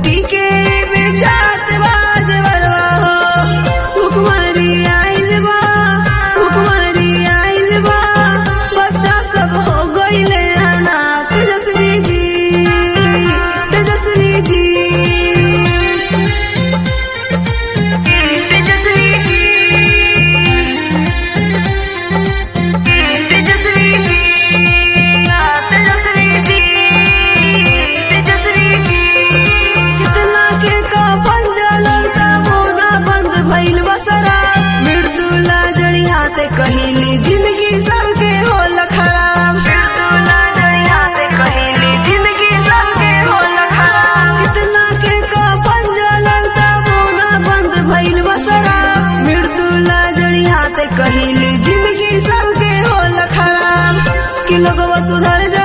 लूटी के बेचात बाज बरवा हो भुखमरी आइल बा भुखमरी आइल बा बच्चा सब हो गइले अनाथ तेजस्वी जी तेजस्वी जी कहिली जिंदगी सबके होल खराब जिंदगी सबके होल खराब कितना के कफन जलल बोना बंद भइल बसरा मृदुला जड़ी हाथ कहिली जिंदगी सबके होल खराब कि लोगवा सुधर जा